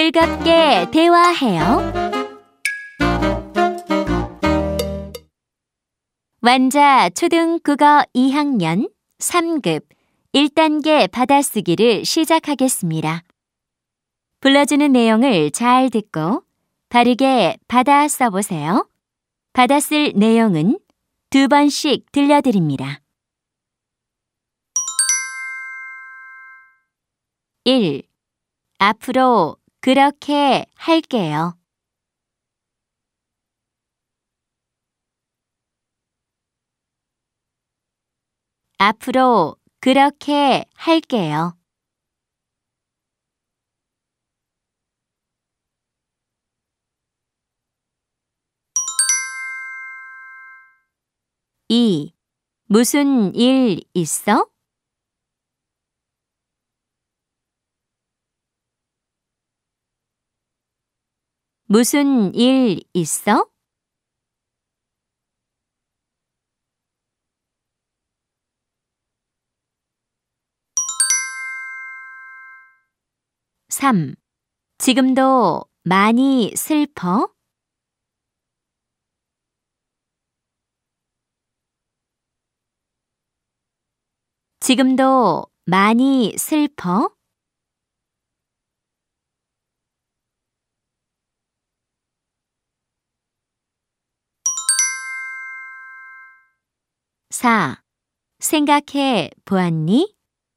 즐겁게 대화해요. 완자 초등국어 2학년 3급 1단계 받아쓰기를 시작하겠습니다. 불러주는 내용을 잘 듣고 바르게 받아 써보세요. 받아쓸 내용은 2번씩 들려드립니다. 1. 앞으로 그렇게 할게요. 앞으로 그렇게 할게요. 2. 무슨 일 있어? 무슨 일 있어? 3. 지금도 많이 슬퍼? 지금도 많이 슬퍼? 4. 생각해 보았니?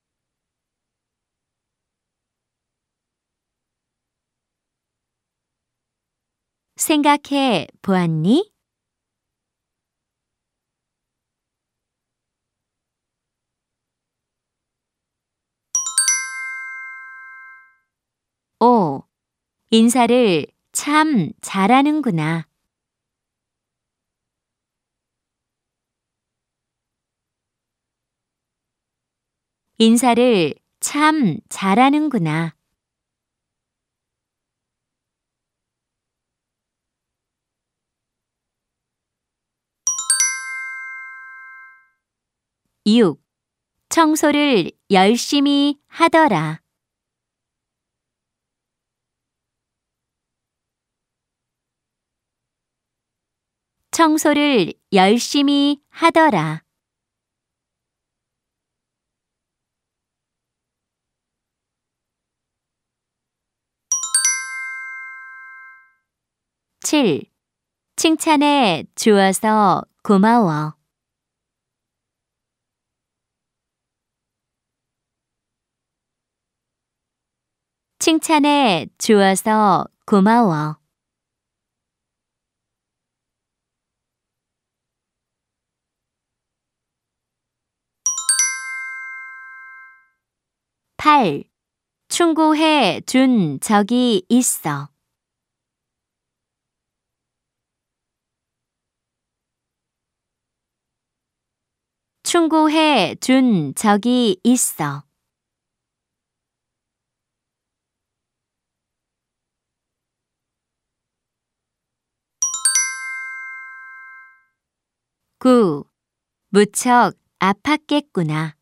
생각해 보았니? 5. 인사를 참 잘하는구나. 인사를 참 잘하는구나. 6. 청소를 열심히 하더라. 청소를 열심히 하더라. 7. 칭찬해 주어서 고마워. 칭찬해 주어서 고마워. 8. 충고해 준 적이 있어. 충고해 준 적이 있어. 9. 무척 아팠겠구나.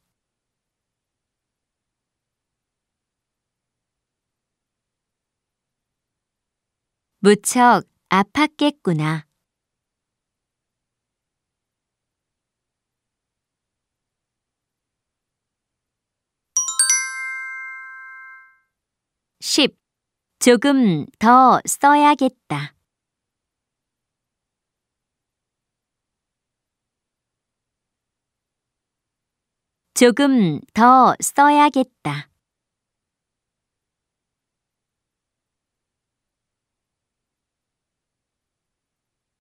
무척 아팠겠구나. 10. 조금 더 써야겠다. 조금 더 써야겠다.